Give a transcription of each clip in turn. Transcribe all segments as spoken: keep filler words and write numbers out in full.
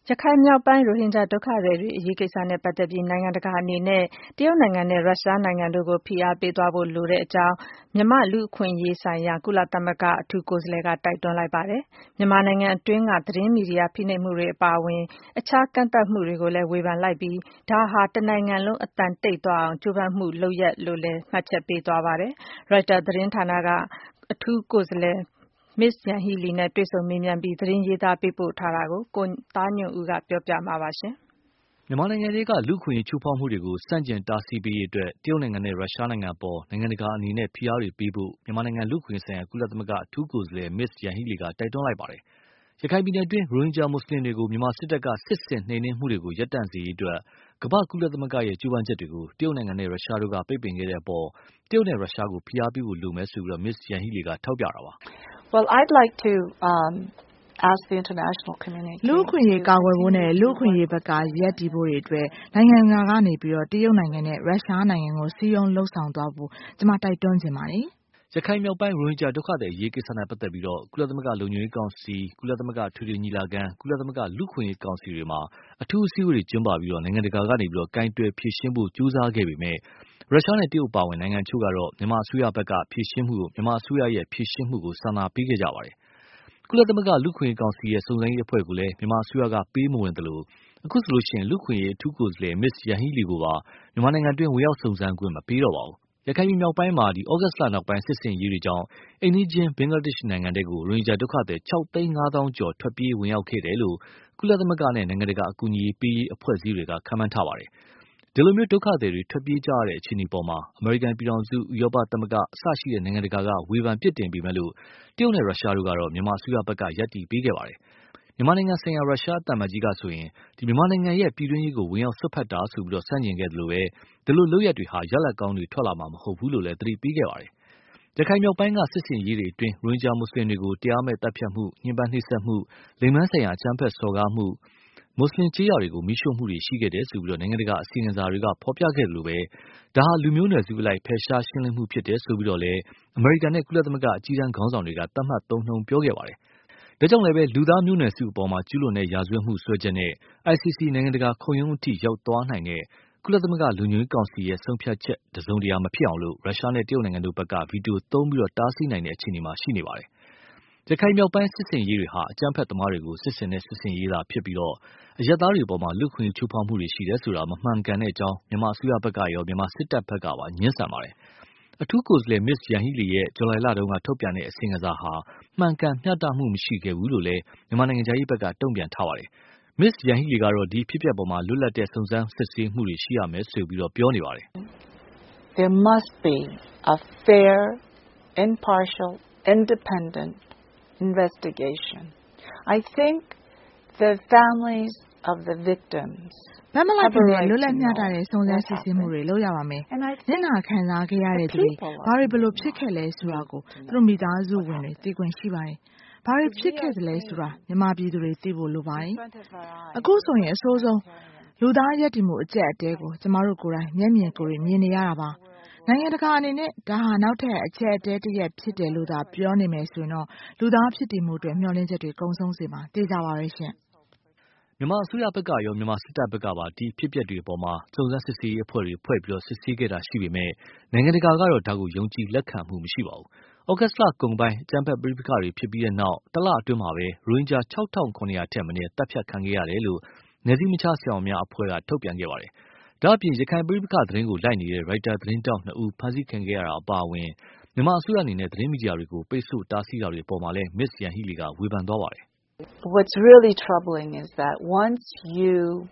ရခိုင်မြောက်ပိုင်းရိုဟင်ဂျာဒုက္ခသည်တွေအရေးကိစ္စနဲ့ပတ်သက်ပြီးနိုင်ငံတကာအနေနဲ့တရုတ်နိုင်ငံနဲ့ရုရှားနိုင်ငံတို့ကိုဖိအားပေးသွားဖို့လိုတဲ့အကြောင်းမြန်မာ့လူ့အခွင့်အရေးဆိုင်ရာကုလသမဂ္ဂအထူးကိုယ်စားလှယ်ကတိုက်တွန်းလိုက်ပါတယ်။မြန်မာနိုင်ငံအတွင်းကသတင်းမီဒီယာဖိနှိပ်မှုတွေအပါအဝင်အခြားကန့်သတ်မှုတွေကိုလည်းဝေဖန်လိုက်ပြီးဒါဟာတနိုင်ငံလုံးအသံတိတ်သွားအောင်ကြိုးပမ်းမှုလုပ်ရပ်လို့လည်းမှတ်ချက်ပေးသွားပါတယ်။ Reuters သတင်းဌာနကအထူးကိုယ်စားလှယ် Ms. Yanghee Lee နဲ့တွေ့ဆုံမေးမြန်းပြီးသတင်းရေးသားပေးပို့ထားတာကိုကိုသားညွန့်ဦးကပြောပြမှာပါ။မြန်မာနိုင်ငံထဲကလူ့အခွင့်အရေးချိုးဖောက်မှုတွေကိုဆန့်ကျင်တားဆီးပေးရေးအတွက်တရုတ်နိုင်ငံနဲ့ရုရှားနိုင်ငံအပေါ်နိုင်ငံတကာအနေနဲ့ဖိအားတွေပေးဖို့မြန်မာနိုင်ငံလူ့အခွင့်အရေးဆိုင်ရာကုလသမဂ္ဂအထူးကိုယ်စားလှယ် Ms. Yanghee Lee ကတိုက်တွန်းလိုက်ပါတယ်။ရခိုင်ပြည်နယ်တွင်းရိုဟင်ဂျာမွတ်ဆလင်တွေကိုမြန်မာစစ်တပ်ကစစ်ဆင်နှိမ်နင်းမှုတွေကိုရပ်တန့်စေရေးအတွက်ကမ္ဘာ့ကုလသမဂ္ဂရဲ့ကြိုးပမ်းချက်တွေကိုတရုတ်နိုင်ငံနဲ့ရုရှားတို့ကပိတ်ပင်ခဲ့တဲ့အပေါ်တရုတ်နဲ့ရုရှားကိုဖိအားပေးဖို့လိုမယ်ဆိုပြီး Ms. Yanghee Lee ကထောက်ပြတာပါ။ Well, I'd like to um ask the international community လူ့အခွင့်အရေးကာကွယ်ဖို့နဲ့လူ့အခွင့်အရေးဘက်ကရပ်တည်ဖို့တွေအတွက်နိုင်ငံတကာကနေပြီးတော့တရုတ်နိုင်ငံနဲ့ရုရှားနိုင်ငံကိုစည်းရုံးလှုံ့ဆော်သွားဖို့ကျွန်မတိုက်တွန်းချင်ပါတယ်။ရခိုင်မြောက်ပိုင်းရိုဟင်ဂျာဒုက္ခသည်အရေးကိစ္စနဲ့ပတ်သက်ပြီးကုလသမဂ္ဂလုံခြုံရေးကောင်စီ၊ကုလသမဂ္ဂအထွေထွေညီလာခံ၊ကုလသမဂ္ဂလူ့အခွင့်အရေးကောင်စီတွေမှာအထူးအစည်းအဝေးတွေကျင်းပပြီးနိုင်ငံတကာကနေကိုင်တွယ်ဖြေရှင်းဖို့ကြိုးစားခဲ့ပေမယ့်ရုရှားနဲ့တရုတ်အပါအဝင်နိုင်ငံအချို့ကတော့မြန်မာအစိုးရဘက်ကဖြေရှင်းမှုကိုမြန်မာအစိုးရရဲ့ဖြေရှင်းမှုကိုစာနာပေးခဲ့ကြပါတယ်။ကုလသမဂ္ဂလူ့အခွင့်အရေးကောင်စီရဲ့စုံစမ်းရေးအဖွဲ့ကိုလည်းမြန်မာအစိုးရကပေးမဝင်သလိုအခုဆိုရင်လူ့အခွင့်အရေးအထူးကိုယ်စားလှယ် Ms. Yanghee Lee ကိုပါမြန်မာနိုင်ငံတွင်းဝင်ရောက်စုံစမ်းခွင့်မပေးတော့ပါဘူး။ရခိုင်ပြည်မြောက်ပိုင်းမှာသြဂုတ်လနောက်ပိုင်းစစ်ဆင်ရေးတွေကြောင့်အိမ်နီးချင်းဘင်္ဂလားဒေ့ရှ်နိုင်ငံထဲကိုရိုဟင်ဂျာဒုက္ခသည် ခြောက်သိန်းငါးသောင်းကျော်ထွက်ပြေးဝင်ရောက်ခဲ့တယ်လို့ကုလသမဂ္ဂနဲ့နိုင်ငံတကာအကူအညီပေးရေးအဖွဲ့အစည်းတွေကခန့်မှန်းထားပါတယ်။ဒီလိုဒုက္ခသည်တွေထွက်ပြေးကြရတဲ့အခြေအနေအပေါ်အမေရိကန်ပြည်ထောင်စု၊ဥရောပသမဂ္ဂအစရှိတဲ့နိုင်ငံတကာကဝေဖန်ပြစ်တင်ပေမယ့်လို့တရုတ်နဲ့ရုရှားတို့ကတော့မြန်မာအစိုးရဘက်ကရပ်တည်ပေးခဲ့ပါတယ်။မြန်မာနိုင်ငံဆိုင်ရာရုရှားသံအမတ်ကြီးကဆိုရင်မြန်မာနိုင်ငံရဲ့ပြည်တွင်းရေးကိုဝင်ရောက်စွက်ဖက်တာဆိုပြီးဆန့်ကျင်ခဲ့သလိုဒီလိုလုပ်ရပ်တွေဟာရလဒ်ကောင်းတွေထွက်လာမှာမဟုတ်ဘူးလို့လည်းသတိပေးခဲ့ပါတယ်။ရခိုင်မြောက်ပိုင်းကစစ်ဆင်ရေးတွေအတွင်းရိုဟင်ဂျာမွတ်ဆလင်တွေကိုတရားမဲ့သတ်ဖြတ်မှု၊ညှဉ်းပန်းနှိပ်စက်မှု၊လိင်ပိုင်းဆိုင်ရာအကြမ်းဖက်စော်ကားမှု၊မွတ်ဆလင်ကျေးရွာတွေကိုမီးရှို့မှုတွေရှိခဲ့တယ်ဆိုပြီးနိုင်ငံတကာအစီရင်ခံစာတွေကဖော်ပြခဲ့သလိုဒါဟာလူမျိုးနွယ်စုအလိုက်ဖယ်ရှားရှင်းလင်းမှုဖြစ်တယ်ဆိုပြီးတော့လည်းအမေရိကန်နဲ့ကုလသမဂ္ဂအကြီးတန်းခေါင်းဆောင်တွေကသတ်မှတ်သုံးနှုန်းပြောခဲ့ပါတယ်။ဒါကြောင့်လည်းလူသားမျိုးနွယ်စုအပေါ်ကျူးလွန်တဲ့ရာဇဝတ်မှုစွဲချက်နဲ့ I C C နိုင်ငံတကာခုံရုံးအထိရောက်သွားနိုင်တဲ့ကုလသမဂ္ဂလုံခြုံရေးကောင်စီရဲ့ဆုံးဖြတ်ချက်တစုံတရာမဖြစ်အောင်ရုရှားနဲ့တရုတ်နိုင်ငံတို့ဘက်ကဗီတိုသုံးပြီးတားဆီးနိုင်တဲ့အခြေအနေမှာရှိနေပါတယ်။ရခိုင်မြောက်ပိုင်းစစ်ဆင်ရေးတွေဟာအကြမ်းဖက်သမားတွေကိုစစ်ဆင်တဲ့စစ်ဆင်ရေးသာဖြစ်ပြီးအရပ်သားတွေအပေါ်လူ့အခွင့်အရေးချိုးဖောက်မှုတွေရှိတယ်ဆိုတာမမှန်ကန်ကြောင်းမြန်မာအစိုးရဘက်ကရောမြန်မာစစ်တပ်ဘက်ကပါငြင်းဆန်ပါတယ်။အထူးကိုယ်စားလှယ် Ms. Yanghee Lee ရဲ့ဇူလိုင်လတုန်းကထုတ်ပြန်တဲ့အစီရင်ခံစာဟာမှန်ကန်မျှတမှုမရှိခဲ့ဘူးလို့လည်းမြန်မာနိုင်ငံခြားရေးဘက်ကတုံ့ပြန်ထားပါတယ်။ Ms. Yanghee Lee ကတော့ဒီအဖြစ်အပျက်အပေါ်လွတ်လပ်တဲ့စုံစမ်းစစ်ဆေးမှုတွေရှိရမယ်ဆိုပြီးပြောနေပါတယ်။ There must be a fair, impartial, independent investigation. I think the families of the victims ဘက်မလိုက်တဲ့လွတ်လပ်မျှတတဲ့စုံစမ်းစစ်ဆေးမှုတွေလုပ်ရပါမယ်။မျက်နှာခံစားခဲ့ရတဲ့သူတွေဘာတွေဘယ်လိုဖြစ်ခဲ့လဲဆိုတာကိုသူတို့မိသားစုဝင်တွေသိခွင့်ရှိပါတယ်။ဘာတွေဖြစ်ခဲ့သလဲဆိုတာမြန်မာပြည်သူတွေသိဖို့လိုပါတယ်။အခုဆိုရင်အဆိုးဆုံးလူသားရပ်တည်မှုအကျပ်အတည်းကိုကျမတို့ကိုယ်တိုင်မျက်မြင်ကိုယ်တွေ့မြင်နေရတာပါ။နိုင်ငံတကာအနေနဲ့ဒါဟာနောက်ထပ်အကျပ်အတည်းတစ်ရပ်ဖြစ်တယ်လို့သာပြောနေမယ်ဆိုရင်တော့လူသားဖြစ်တည်မှုအတွက်မျှော်လင့်ချက်တွေကုန်ဆုံးစေမှာသေချာပါပဲရှင်။မြန်မာအစိုးရဘက်ကရောမြန်မာစစ်တပ်ဘက်ကပါဒီအဖြစ်အပျက်တွေအပေါ်စုံစမ်းစစ်ဆေးရေးအဖွဲ့တွေဖွဲ့ပြီးစစ်ဆေးခဲ့တာရှိပေမယ့်နိုင်ငံတကာကတော့ဒါကိုယုံကြည်လက်ခံမှုမရှိပါဘူး။သြဂုတ်လကုန်ပိုင်းအကြမ်းဖက်ပဋိပက္ခတွေဖြစ်ပြီးတဲ့နောက်တလအတွင်းမှာပဲရိုဟင်ဂျာ ခြောက်ထောင်ခုနှစ်ရာထက်မနည်းသတ်ဖြတ်ခံခဲ့ရတယ်လို့နယ်စည်းမခြားဆရာဝန်များအဖွဲ့ကထုတ်ပြန်ခဲ့ပါတယ်။ဒါ့အပြင်ရခိုင်ပဋိပက္ခသတင်းကိုလိုက်နေတဲ့ Reuters သတင်းထောက်နှစ်ဦးဖမ်းဆီးခံခဲ့ရတာအပါအဝင်မြန်မာအစိုးရအနေနဲ့သတင်းမီဒီယာတွေကိုပိတ်ဆို့တားဆီးတာတွေအပေါ်လည်း Ms. Yanghee Lee ကဝေဖန်သွားပါတယ်။ What's really troubling is that once you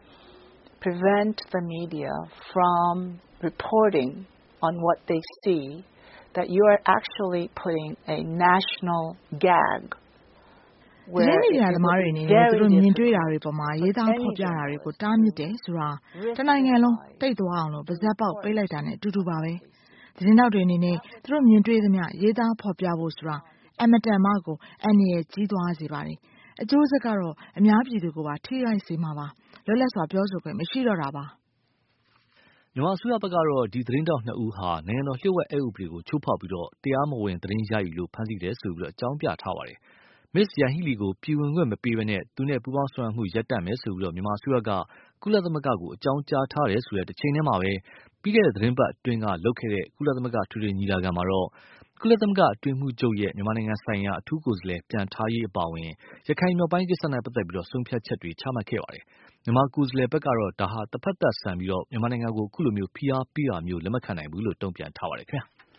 prevent the media from reporting on what they see, that you are actually putting a national gag. သတင်းမီဒီယာသမားတွေအနေနဲ့သူတို့မြင်တွေ့တာတွေပေါ်မှာရေးသားဖော်ပြတာတွေကိုတားမြစ်တယ်ဆိုတာတနိုင်ငံလုံးတိတ်သွားအောင်လို့ပါးစပ်ပေါက်ပိတ်လိုက်တာနဲ့အတူတူပါပဲ။သတင်းတောက်တွေအနေနဲ့သူတို့မြင်တွေ့သမျှရေးသားဖော်ပြဖို့ဆိုတာအမတန်မှကိုအန္တရာယ်ကြီးသွားစေပါတယ်။အကျိုးဆက်ကတော့အများပြည်သူကိုပါထိခိုက်စေမှာပါ။လွတ်လပ်စွာပြောဆိုခွင့်မရှိတော့တာပါ။မြန်မာအစိုးရဘက်ကတော့ဒီသတင်းထောက်နှစ်ဦးဟာနိုင်ငံတော်လျှို့ဝှက်အက်ဥပဒေကိုချိုးဖောက်ပြီးတရားမဝင်သတင်းရယူလို့ဖမ်းဆီးတယ်ဆိုပြီးအကြောင်းပြထားပါတယ်။မစ္စယန်ဟီလီကိုပြည်ဝင်ခွင့်မပေးဘဲနဲ့သူနဲ့ပူးပေါင်းဆောင်ရွက်မှုရပ်တန့်မယ်ဆိုပြီးမြန်မာအစိုးရကကုလသမဂ္ဂကိုအကြောင်းကြားထားတယ်ဆိုတဲ့တစ်ချိန်တည်းမှာပဲပြီးခဲ့တဲ့သတင်းပတ်အတွင်းကလုပ်ခဲ့တဲ့ကုလသမဂ္ဂထွေထွေညီလာခံမှာတော့ကုလသမဂ္ဂအတွင်းမှုချုပ်ရဲ့မြန်မာနိုင်ငံဆိုင်ရာအထူးကိုယ်စားလှယ်ပြန်ထားရေးအပါအဝင်ရခိုင်မြောက်ပိုင်းကိစ္စနဲ့ပတ်သက်ပြီးဆုံးဖြတ်ချက်တွေချမှတ်ခဲ့ပါတယ်။မြန်မာကိုယ်စားလှယ်ဘက်ကတော့ဒါဟာတစ်ဖက်သက်ဆန်ပြီးမြန်မာနိုင်ငံကိုအခုလိုဖိအားပေးတာမျိုးလက်မခံနိုင်ဘူးလို့တုံ့ပြန်ထားပါတယ်ခင်ဗျာ။